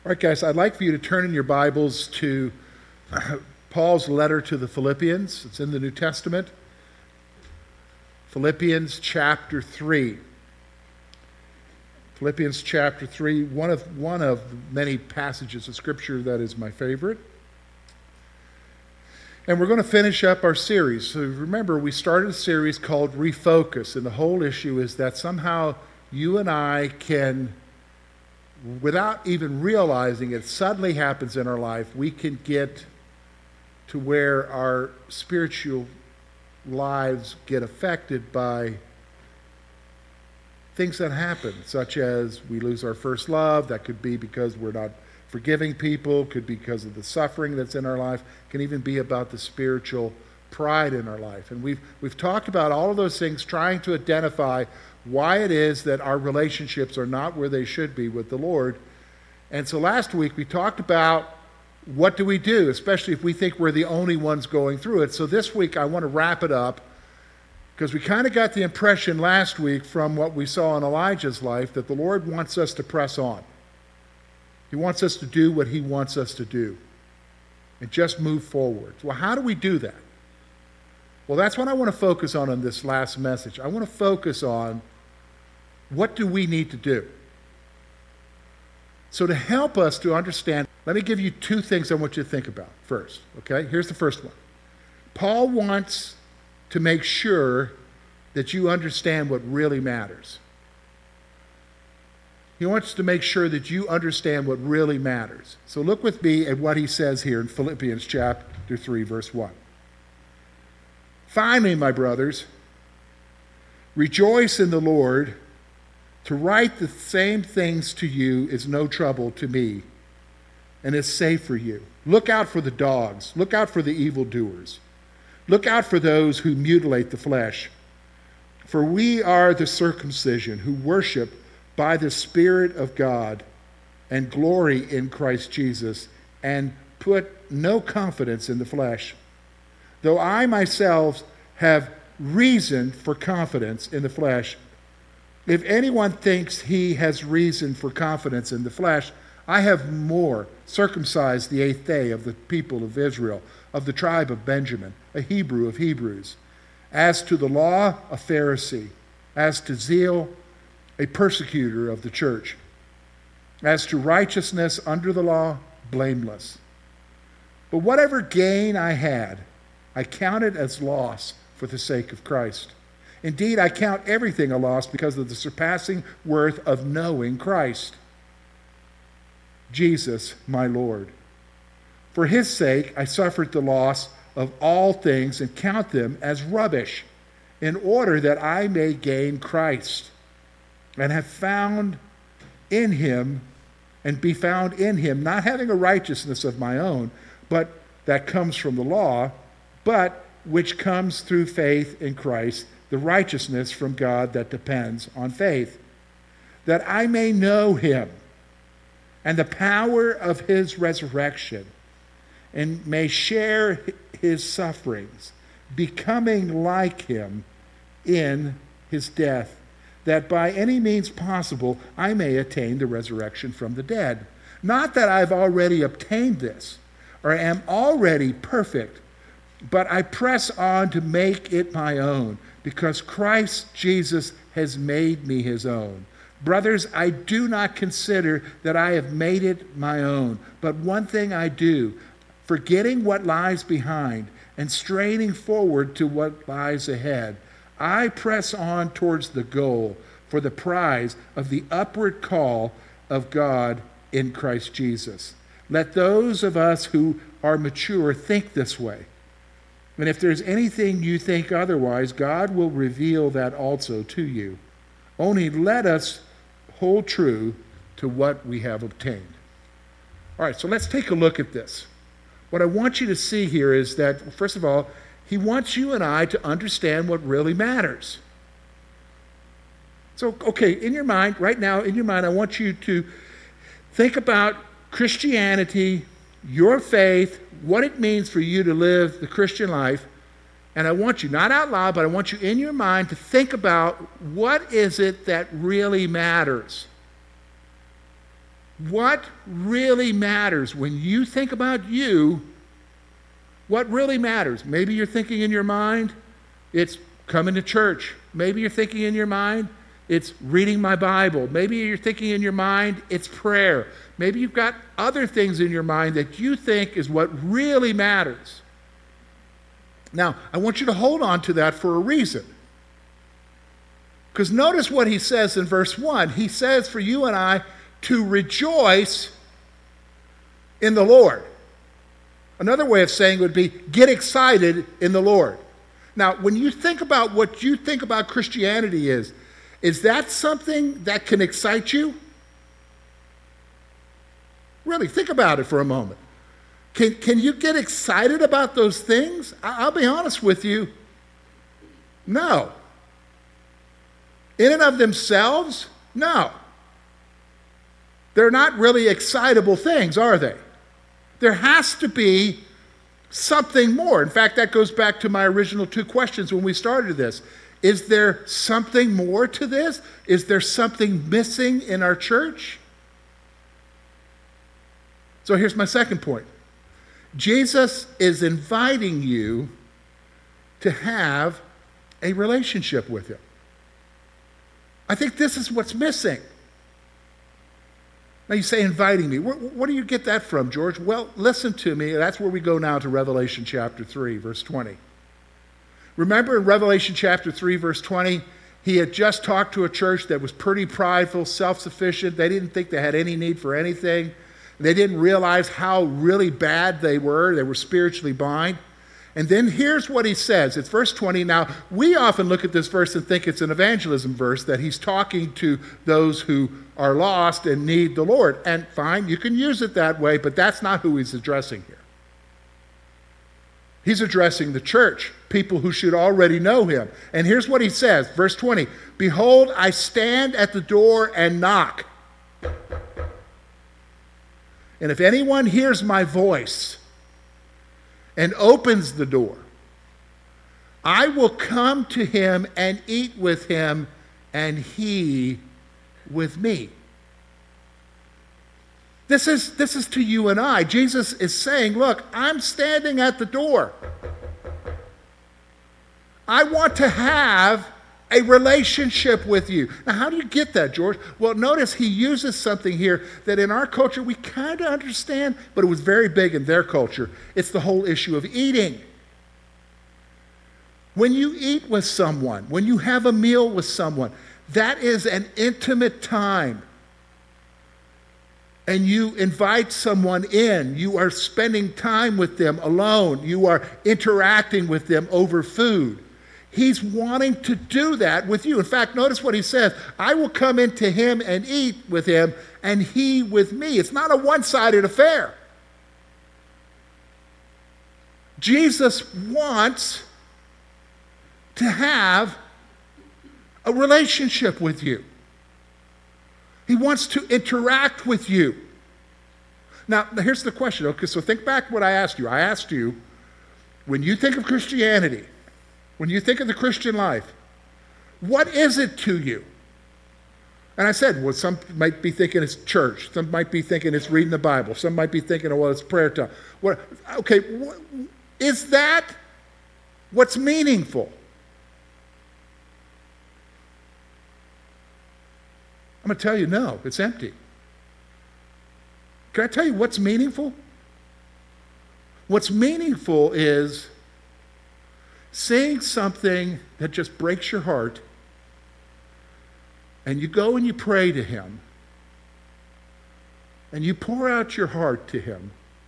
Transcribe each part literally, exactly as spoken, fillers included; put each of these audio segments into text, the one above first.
All right, guys, I'd like for you to turn in your Bibles to Paul's letter to the Philippians. It's in the New Testament. Philippians chapter three. Philippians chapter three, one of, one of many passages of Scripture that is my favorite. And we're going to finish up our series. So remember, we started a series called Refocus, and the whole issue is that somehow you and I can, without even realizing it, suddenly happens in our life, we can get to where our spiritual lives get affected by things that happen, such as we lose our first love. That could be because we're not forgiving people, could be because of the suffering that's in our life, can even be about the spiritual pride in our life. And we've we've talked about all of those things, trying to identify why it is that our relationships are not where they should be with the Lord. And so last week we talked about what do we do, especially if we think we're the only ones going through it. So this week I want to wrap it up, because we kind of got the impression last week from what we saw in Elijah's life that the Lord wants us to press on. He wants us to do what he wants us to do and just move forward. Well, how do we do that? Well, that's what I want to focus on in this last message. I want to focus on what do we need to do. So to help us to understand, let me give you two things I want you to think about first, okay? Here's the first one. Paul wants to make sure that you understand what really matters. He wants to make sure that you understand what really matters. So look with me at what he says here in Philippians chapter three, verse one. Finally, my brothers, rejoice in the Lord. To write the same things to you is no trouble to me, and is safe for you. Look out for the dogs. Look out for the evildoers. Look out for those who mutilate the flesh. For we are the circumcision who worship by the Spirit of God and glory in Christ Jesus, and put no confidence in the flesh. Though I myself have reason for confidence in the flesh, if anyone thinks he has reason for confidence in the flesh, I have more, circumcised the eighth day of the people of Israel, of the tribe of Benjamin, a Hebrew of Hebrews. As to the law, a Pharisee. As to zeal, a persecutor of the church. As to righteousness under the law, blameless. But whatever gain I had, I counted as loss for the sake of Christ. Indeed, I count everything a loss because of the surpassing worth of knowing Christ, Jesus, my Lord. For his sake, I suffered the loss of all things and count them as rubbish, in order that I may gain Christ and have found in him and be found in him, not having a righteousness of my own, but that comes from the law, but which comes through faith in Christ, the righteousness from God that depends on faith, that I may know him and the power of his resurrection, and may share his sufferings, becoming like him in his death, that by any means possible I may attain the resurrection from the dead. Not that I've already obtained this, or am already perfect, but I press on to make it my own, because Christ Jesus has made me his own. Brothers, I do not consider that I have made it my own, but one thing I do, forgetting what lies behind and straining forward to what lies ahead, I press on towards the goal for the prize of the upward call of God in Christ Jesus. Let those of us who are mature think this way. And if there's anything you think otherwise, God will reveal that also to you. Only let us hold true to what we have obtained. All right, so let's take a look at this. What I want you to see here is that, first of all, he wants you and I to understand what really matters. So, okay, in your mind, right now, in your mind, I want you to think about Christianity, your faith, what it means for you to live the Christian life. And I want you, not out loud, but I want you in your mind to think about what is it that really matters. What really matters when you think about you? What really matters? Maybe you're thinking in your mind, it's coming to church. Maybe you're thinking in your mind, it's reading my Bible. Maybe you're thinking in your mind, it's prayer. Maybe you've got other things in your mind that you think is what really matters. Now, I want you to hold on to that for a reason. Because notice what he says in verse one. He says for you and I to rejoice in the Lord. Another way of saying it would be get excited in the Lord. Now, when you think about what you think about Christianity is, is that something that can excite you? Really, think about it for a moment. Can, can you get excited about those things? I, I'll be honest with you, no. In and of themselves, no. They're not really excitable things, are they? There has to be something more. In fact, that goes back to my original two questions when we started this. Is there something more to this? Is there something missing in our church? So here's my second point. Jesus is inviting you to have a relationship with him. I think this is what's missing. Now you say inviting me. Where, where do you get that from, George? Well, listen to me. That's where we go now to Revelation chapter three, verse twenty. Remember in Revelation chapter three, verse twenty, he had just talked to a church that was pretty prideful, self-sufficient. They didn't think they had any need for anything. They didn't realize how really bad they were. They were spiritually blind. And then here's what he says. It's verse twenty. Now, we often look at this verse and think it's an evangelism verse, that he's talking to those who are lost and need the Lord. And fine, you can use it that way, but that's not who he's addressing here. He's addressing the church, people who should already know him. And here's what he says, verse twenty. Behold, I stand at the door and knock. And if anyone hears my voice and opens the door, I will come to him and eat with him, and he with me. This is, this is to you and I. Jesus is saying, look, I'm standing at the door. I want to have a relationship with you. Now, how do you get that, George? Well, notice he uses something here that in our culture we kind of understand, but it was very big in their culture. It's the whole issue of eating. When you eat with someone, when you have a meal with someone, that is an intimate time. And you invite someone in. You are spending time with them alone. You are interacting with them over food. He's wanting to do that with you. In fact, notice what he says. I will come into him and eat with him, and he with me. It's not a one-sided affair. Jesus wants to have a relationship with you. He wants to interact with you. Now, here's the question. Okay, so think back what I asked you. I asked you, when you think of Christianity, when you think of the Christian life, what is it to you? And I said, well, some might be thinking it's church. Some might be thinking it's reading the Bible. Some might be thinking, oh, well, it's prayer time. What, okay, what, is that what's meaningful? I'm going to tell you, no, it's empty. Can I tell you what's meaningful? What's meaningful is saying something that just breaks your heart, and you go and you pray to him, and you pour out your heart to him,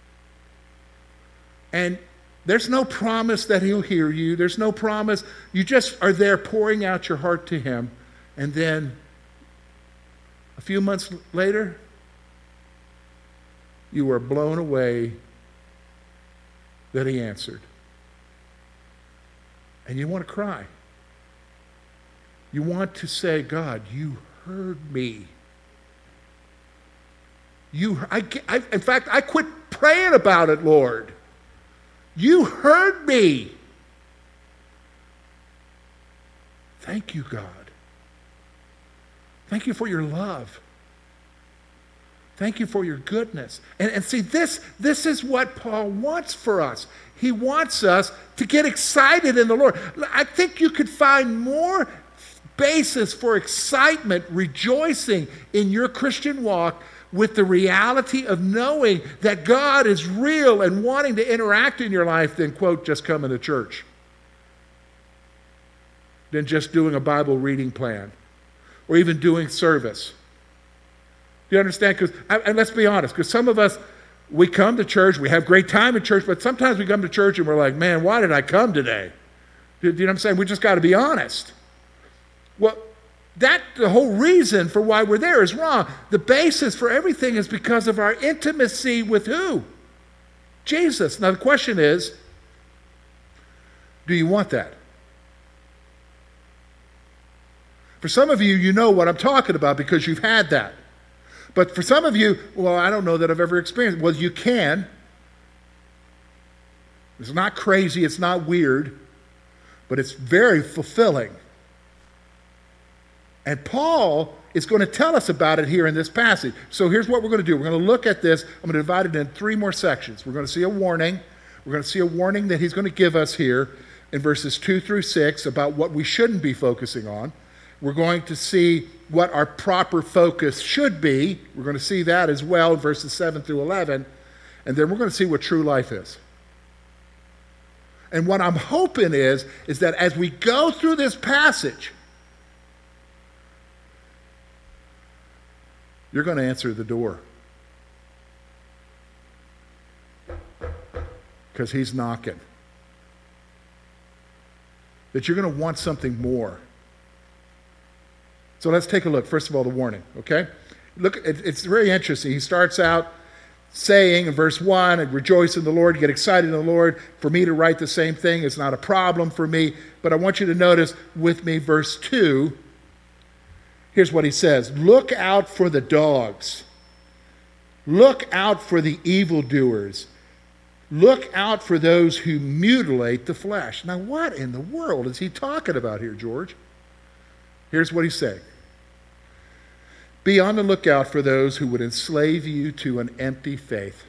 and there's no promise that he'll hear you. There's no promise. You just are there pouring out your heart to him, and then a few months later, you were blown away that he answered. And you want to cry. You want to say, God, you heard me. You, I, I, in fact, I quit praying about it, Lord. You heard me. Thank you, God. Thank you for your love. Thank you for your goodness. And, and see, this, this is what Paul wants for us. He wants us to get excited in the Lord. I think you could find more basis for excitement, rejoicing in your Christian walk with the reality of knowing that God is real and wanting to interact in your life than, quote, just coming to church. Than just doing a Bible reading plan or even doing service. Do you understand? Because, and let's be honest, because some of us, we come to church, we have great time in church, but sometimes we come to church and we're like, man, why did I come today? Do you know what I'm saying? We just got to be honest. Well, that the whole reason for why we're there is wrong. The basis for everything is because of our intimacy with who? Jesus. Now the question is, do you want that? For some of you, you know what I'm talking about because you've had that. But for some of you, well, I don't know that I've ever experienced it. Well, you can. It's not crazy, it's not weird, but it's very fulfilling. And Paul is going to tell us about it here in this passage. So here's what we're going to do. We're going to look at this. I'm going to divide it in three more sections. We're going to see a warning. We're going to see a warning that he's going to give us here in verses two through six about what we shouldn't be focusing on. We're going to see what our proper focus should be. We're going to see that as well in verses seven through eleven. And then we're going to see what true life is. And what I'm hoping is, is that as we go through this passage, you're going to answer the door. Because he's knocking. That you're going to want something more. So let's take a look. First of all, the warning, okay? Look, it's very interesting. He starts out saying in verse one, and rejoice in the Lord, get excited in the Lord. For me to write the same thing is not a problem for me. But I want you to notice with me verse two. Here's what he says. Look out for the dogs. Look out for the evildoers. Look out for those who mutilate the flesh. Now, what in the world is he talking about here, George? Here's what he's saying. Be on the lookout for those who would enslave you to an empty faith.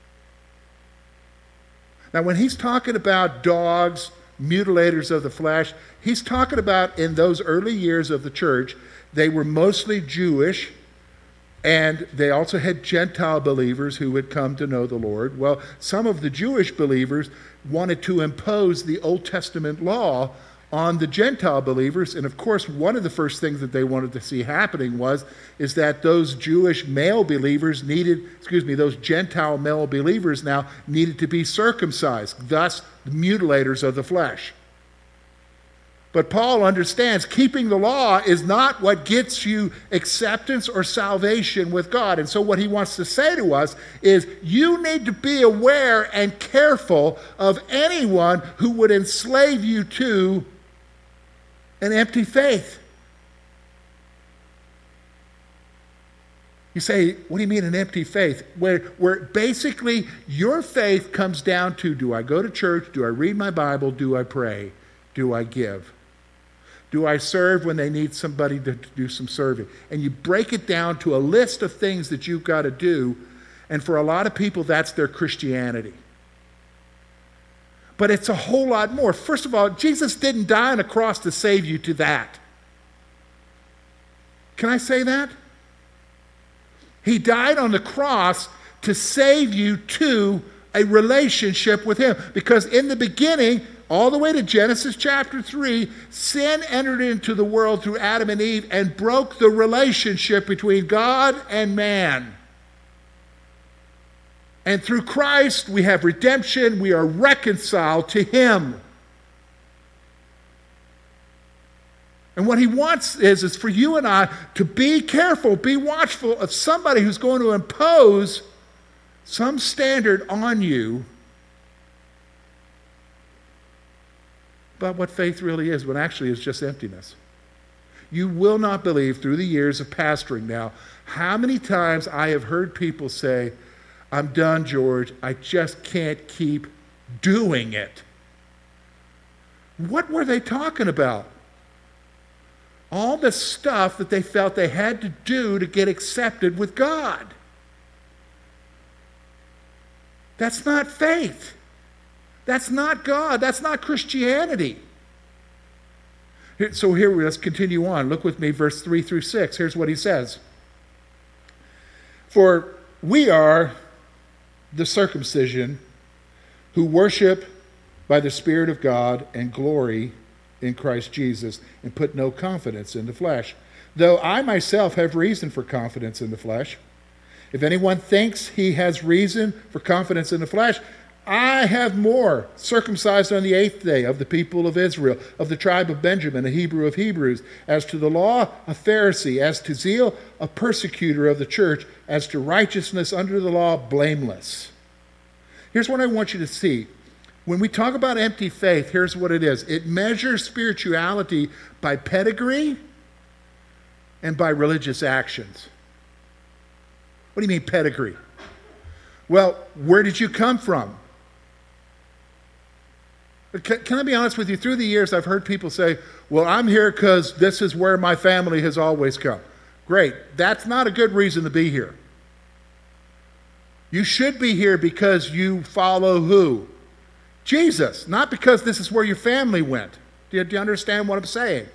Now, when he's talking about dogs, mutilators of the flesh, he's talking about in those early years of the church, they were mostly Jewish, and they also had Gentile believers who had come to know the Lord. Well, some of the Jewish believers wanted to impose the Old Testament law on the Gentile believers, and of course, one of the first things that they wanted to see happening was is that those Jewish male believers needed, excuse me, those Gentile male believers now needed to be circumcised, thus the mutilators of the flesh. But Paul understands keeping the law is not what gets you acceptance or salvation with God. And so what he wants to say to us is you need to be aware and careful of anyone who would enslave you to an empty faith. You say, what do you mean an empty faith? Where, where basically your faith comes down to, do I go to church? Do I read my Bible? Do I pray? Do I give? Do I serve when they need somebody to, to do some serving? And you break it down to a list of things that you've got to do. And for a lot of people, that's their Christianity. But it's a whole lot more. First of all, Jesus didn't die on a cross to save you to that. Can I say that? He died on the cross to save you to a relationship with him. Because in the beginning, all the way to Genesis chapter three, sin entered into the world through Adam and Eve and broke the relationship between God and man. And through Christ, we have redemption. We are reconciled to him. And what he wants is, is for you and I to be careful, be watchful of somebody who's going to impose some standard on you about what faith really is, when actually it's just emptiness. You will not believe through the years of pastoring now how many times I have heard people say, I'm done, George. I just can't keep doing it. What were they talking about? All the stuff that they felt they had to do to get accepted with God. That's not faith. That's not God. That's not Christianity. Here, so here, let's continue on. Look with me, verse three through six. Here's what he says. For we are the circumcision who worship by the Spirit of God and glory in Christ Jesus and put no confidence in the flesh. Though I myself have reason for confidence in the flesh. If anyone thinks he has reason for confidence in the flesh, I have more, circumcised on the eighth day, of the people of Israel, of the tribe of Benjamin, a Hebrew of Hebrews. As to the law, a Pharisee. As to zeal, a persecutor of the church. As to righteousness under the law, blameless. Here's what I want you to see. When we talk about empty faith, here's what it is. It measures spirituality by pedigree and by religious actions. What do you mean pedigree? Well, where did you come from? Can, can I be honest with you? Through the years, I've heard people say, well, I'm here because this is where my family has always come. Great. That's not a good reason to be here. You should be here because you follow who? Jesus, not because this is where your family went. Do you, do you understand what I'm saying?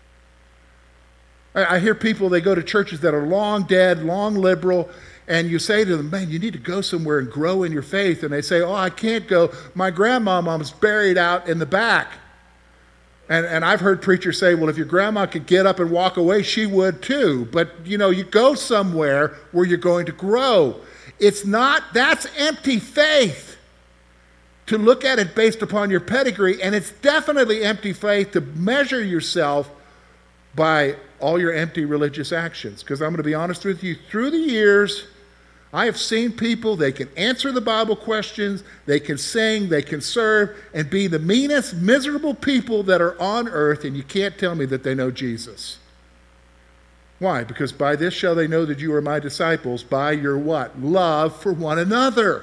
I, I hear people, they go to churches that are long dead, long liberal, and you say to them, man, you need to go somewhere and grow in your faith. And they say, oh, I can't go. My grandmama's buried out in the back. And, and I've heard preachers say, well, if your grandma could get up and walk away, she would too. But, you know, you go somewhere where you're going to grow. It's not, that's empty faith to look at it based upon your pedigree. And it's definitely empty faith to measure yourself by all your empty religious actions. Because I'm going to be honest with you, through the years, I have seen people, they can answer the Bible questions, they can sing, they can serve, and be the meanest, miserable people that are on earth, and you can't tell me that they know Jesus. Why? Because by this shall they know that you are my disciples, by your what? Love for one another.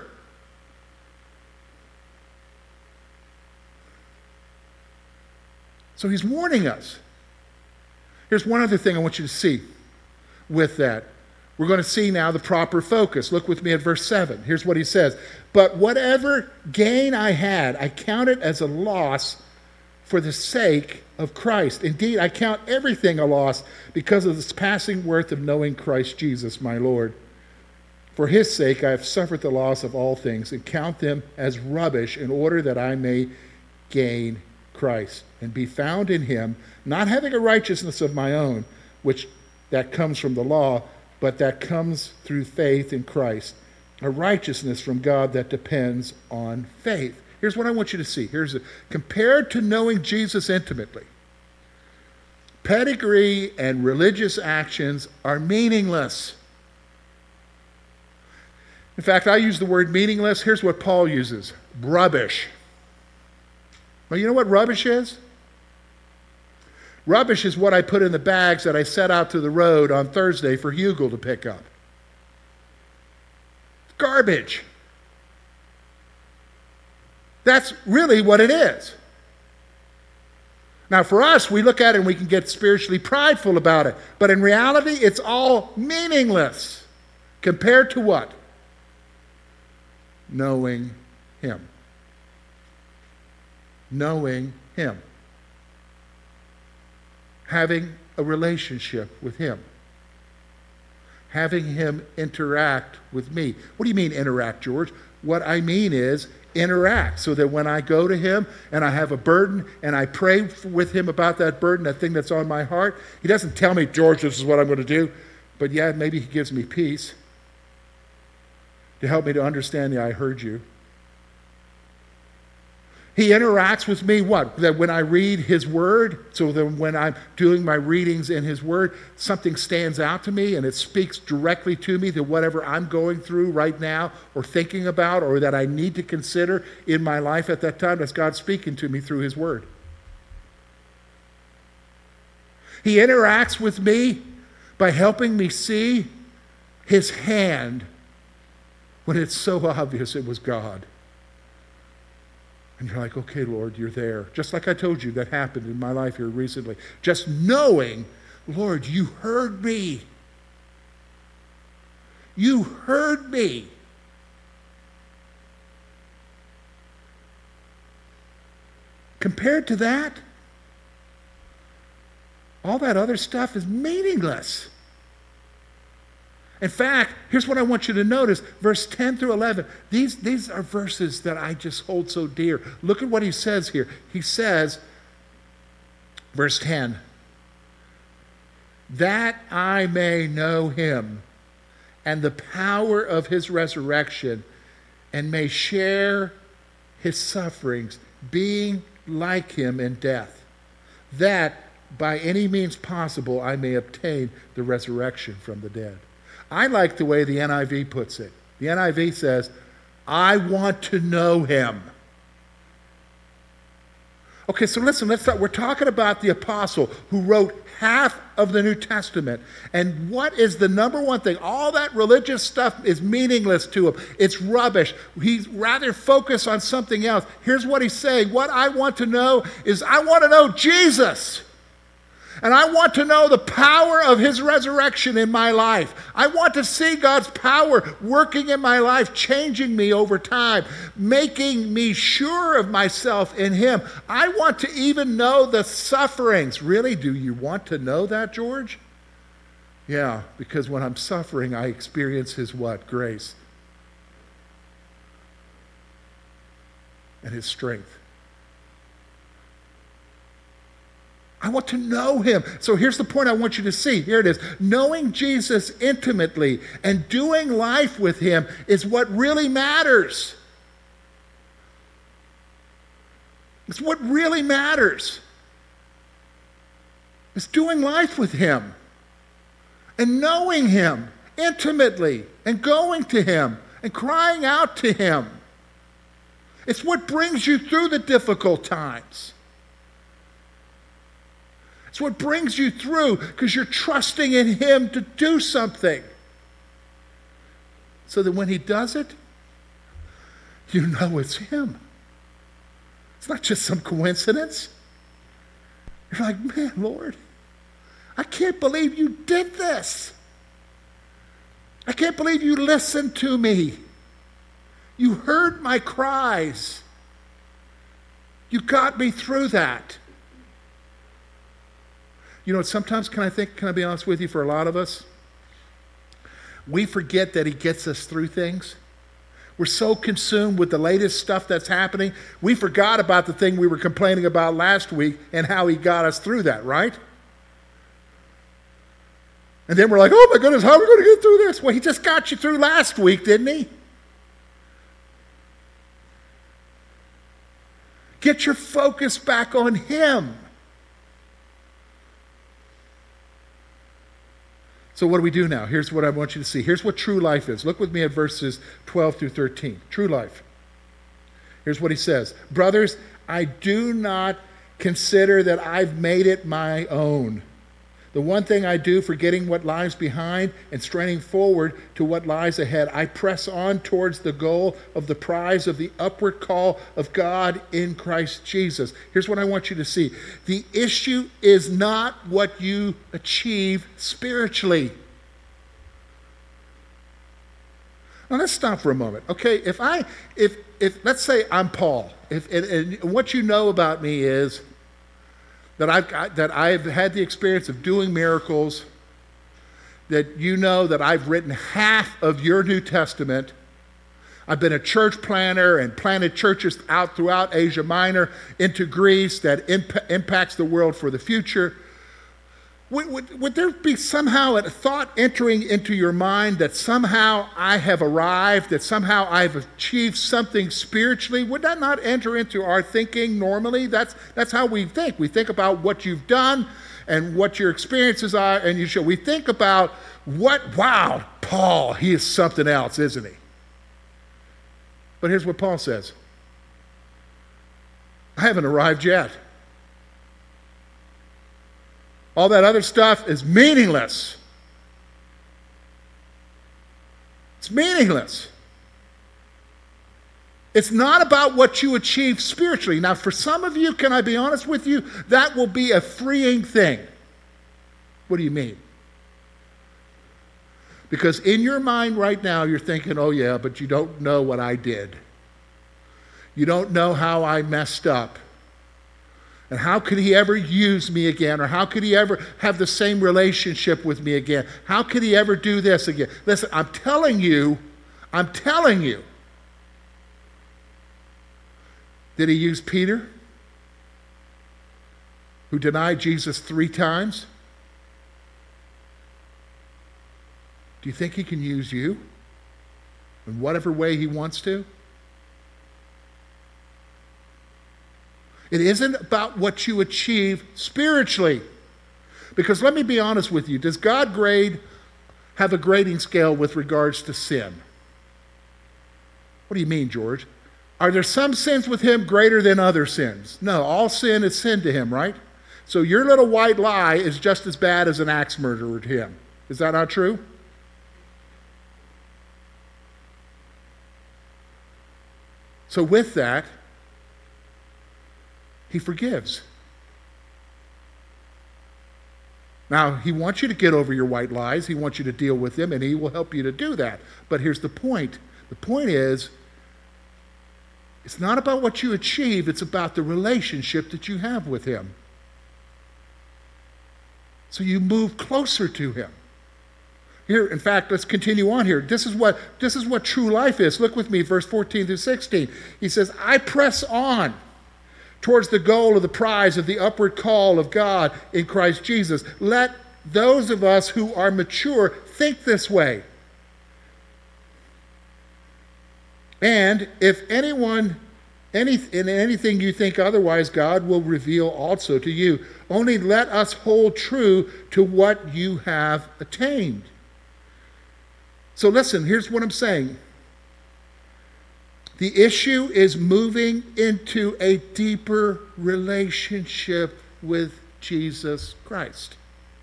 So he's warning us. Here's one other thing I want you to see with that. We're going to see now the proper focus. Look with me at verse seven. Here's what he says. But whatever gain I had, I count it as a loss for the sake of Christ. Indeed, I count everything a loss because of this passing worth of knowing Christ Jesus, my Lord. For his sake I have suffered the loss of all things and count them as rubbish in order that I may gain Christ and be found in him, not having a righteousness of my own, which that comes from the law, but that comes through faith in Christ, a righteousness from God that depends on faith. Here's what I want you to see. Here's a, compared to knowing Jesus intimately, pedigree and religious actions are meaningless. In fact, I use the word meaningless. Here's what Paul uses: rubbish. Well, you know what rubbish is? Rubbish is what I put in the bags that I set out to the road on Thursday for Hugo to pick up. Garbage. That's really what it is. Now, for us, we look at it and we can get spiritually prideful about it. But in reality, it's all meaningless. Compared to what? Knowing him. Knowing him. Having a relationship with him. Having him interact with me. What do you mean interact, George? What I mean is interact so that when I go to him and I have a burden and I pray with him about that burden, that thing that's on my heart, he doesn't tell me, George, this is what I'm going to do. But yeah, maybe he gives me peace to help me to understand the I heard you. He interacts with me, what? That when I read his word, so that when I'm doing my readings in his word, something stands out to me and it speaks directly to me, to whatever I'm going through right now or thinking about or that I need to consider in my life at that time. That's God speaking to me through his word. He interacts with me by helping me see his hand when it's so obvious it was God. And you're like, okay, Lord, you're there. Just like I told you that happened in my life here recently. Just knowing, Lord, you heard me. You heard me. compared to that, all that other stuff is meaningless. In fact, here's what I want you to notice, verse ten through eleven. These, these are verses that I just hold so dear. Look at what he says here. He says, verse ten, that I may know him and the power of his resurrection, and may share his sufferings, being like him in death, that by any means possible I may obtain the resurrection from the dead. I like the way the N I V puts it. The N I V says, I want to know him. Okay, so listen, let's start. We're talking about the apostle who wrote half of the New Testament. And what is the number one thing? All that religious stuff is meaningless to him. It's rubbish. He's rather focused on something else. Here's what he's saying. What I want to know is I want to know Jesus. And I want to know the power of his resurrection in my life. I want to see God's power working in my life, changing me over time, making me sure of myself in him. I want to even know the sufferings. Really, do you want to know that, George? Yeah, because when I'm suffering, I experience his what? Grace. And his strength. I want to know him. So here's the point I want you to see. Here it is. Knowing Jesus intimately and doing life with him is what really matters. It's what really matters. It's doing life with him and knowing him intimately and going to him and crying out to him. It's what brings you through the difficult times. It's what brings you through because you're trusting in him to do something. So that when he does it, you know it's him. It's not just some coincidence. You're like, man, Lord, I can't believe you did this. I can't believe you listened to me. You heard my cries. You got me through that. You know, sometimes, can I think, can I be honest with you, for a lot of us, we forget that he gets us through things. We're so consumed with the latest stuff that's happening, we forgot about the thing we were complaining about last week and how he got us through that, right? And then we're like, oh my goodness, how are we going to get through this? Well, he just got you through last week, didn't he? Get your focus back on him. So what do we do now? Here's what I want you to see. Here's what true life is. Look with me at verses twelve through thirteen. True life. Here's what he says. Brothers, I do not consider that I've made it my own. The one thing I do, forgetting what lies behind and straining forward to what lies ahead, I press on towards the goal of the prize of the upward call of God in Christ Jesus. Here's what I want you to see. The issue is not what you achieve spiritually. Now let's stop for a moment. Okay, if I, if, if let's say I'm Paul, if, and, and what you know about me is that I've got, that I've had the experience of doing miracles, that you know that I've written half of your New Testament. I've been a church planner and planted churches out throughout Asia Minor into Greece that imp- impacts the world for the future. Would, would, would there be somehow a thought entering into your mind that somehow I have arrived, that somehow I've achieved something spiritually? Would that not enter into our thinking normally? That's, that's how we think. We think about what you've done and what your experiences are, and you show. We think about what, wow, Paul, he is something else, isn't he? But here's what Paul says. I haven't arrived yet. All that other stuff is meaningless. It's meaningless. It's not about what you achieve spiritually. Now, for some of you, can I be honest with you, that will be a freeing thing. What do you mean? Because in your mind right now, you're thinking, oh yeah, but you don't know what I did. You don't know how I messed up. And how could he ever use me again? Or how could he ever have the same relationship with me again? How could he ever do this again? Listen, I'm telling you, I'm telling you. Did he use Peter, who denied Jesus three times? Do you think he can use you in whatever way he wants to? It isn't about what you achieve spiritually. Because let me be honest with you. Does God grade, have a grading scale with regards to sin? What do you mean, George? Are there some sins with him greater than other sins? No, all sin is sin to him, right? So your little white lie is just as bad as an axe murderer to him. Is that not true? So with that, he forgives. Now, he wants you to get over your white lies. He wants you to deal with them, and he will help you to do that. But here's the point. The point is, it's not about what you achieve. It's about the relationship that you have with him. So you move closer to him. Here, in fact, let's continue on here. This is what, this is what true life is. Look with me, verse fourteen through sixteen. He says, I press on towards the goal of the prize of the upward call of God in Christ Jesus. Let those of us who are mature think this way. And if anyone, any, in anything you think otherwise, God will reveal also to you. Only let us hold true to what you have attained. So listen, here's what I'm saying. The issue is moving into a deeper relationship with Jesus Christ.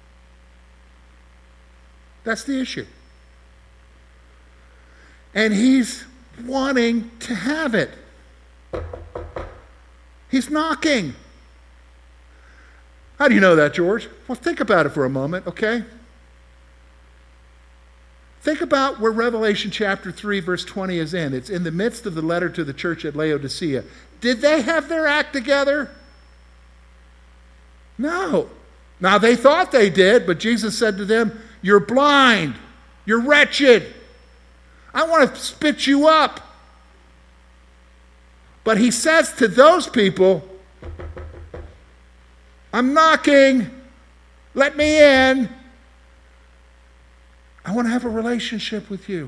That's the issue. And he's wanting to have it. He's knocking. How do you know that, George? Well, think about it for a moment, okay? Think about where Revelation chapter three, verse twenty is in. It's in the midst of the letter to the church at Laodicea. Did they have their act together? No. Now, they thought they did, but Jesus said to them, you're blind. You're wretched. I want to spit you up. But he says to those people, I'm knocking. Let me in. I want to have a relationship with you.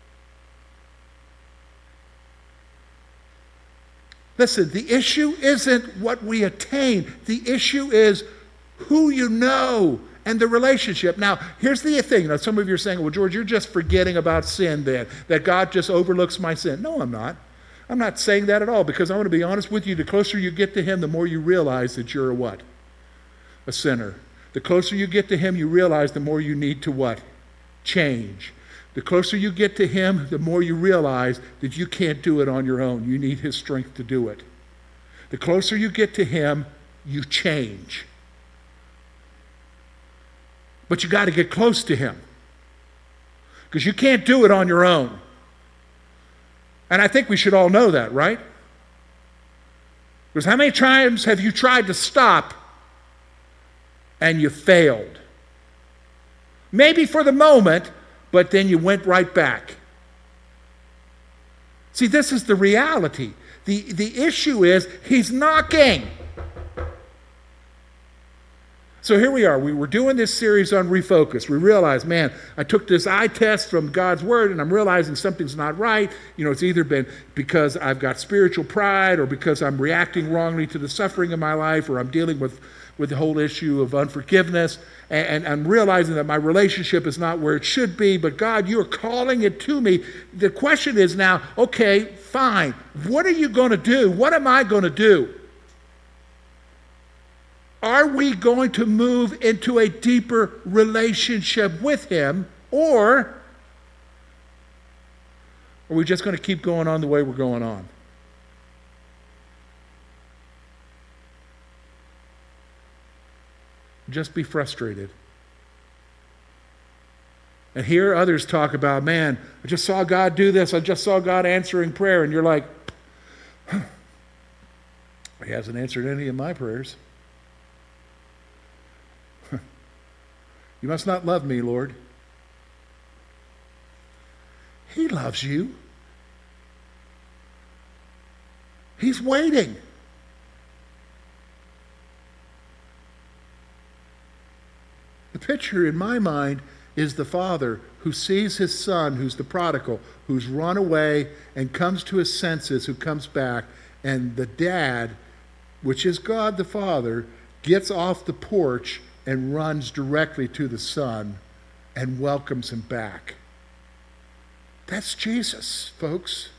Listen, the issue isn't what we attain. The issue is who you know and the relationship. Now, here's the thing. Now, some of you are saying, well, George, you're just forgetting about sin then, that God just overlooks my sin. No, I'm not. I'm not saying that at all, because I want to be honest with you. The closer you get to him, the more you realize that you're a what? A sinner. The closer you get to him, you realize the more you need to what? Change. The closer you get to him, the more you realize that you can't do it on your own. You need his strength to do it. The closer you get to him, you change. But you got to get close to him, because you can't do it on your own. And I think we should all know that, right? Because how many times have you tried to stop and you failed? Maybe for the moment, but then you went right back. See, this is the reality. The, the issue is he's knocking. So here we are. We were doing this series on refocus. We realized, man, I took this eye test from God's word, and I'm realizing something's not right. You know, it's either been because I've got spiritual pride, or because I'm reacting wrongly to the suffering in my life, or I'm dealing with, with the whole issue of unforgiveness, and, and I'm realizing that my relationship is not where it should be, but God, you're calling it to me. The question is now, okay, fine. What are you going to do? What am I going to do? Are we going to move into a deeper relationship with him, or are we just going to keep going on the way we're going on? Just be frustrated. And hear others talk about, man, I just saw God do this. I just saw God answering prayer. And you're like, huh, he hasn't answered any of my prayers. You must not love me, Lord. He loves you. He's waiting. The picture in my mind is the father who sees his son, who's the prodigal, who's run away and comes to his senses, who comes back, and the dad, which is God the Father, gets off the porch and runs directly to the son and welcomes him back. That's Jesus, folks.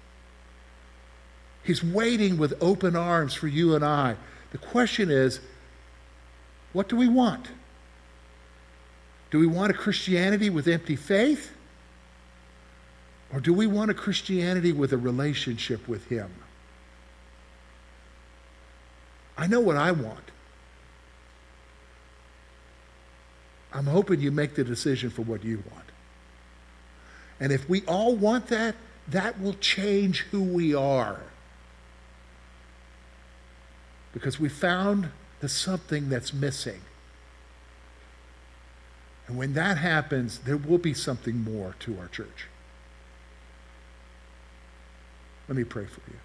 He's waiting with open arms for you and I. The question is, what do we want? Do we want a Christianity with empty faith? Or do we want a Christianity with a relationship with him? I know what I want. I'm hoping you make the decision for what you want. And if we all want that, that will change who we are. Because we found the something that's missing. And when that happens, there will be something more to our church. Let me pray for you.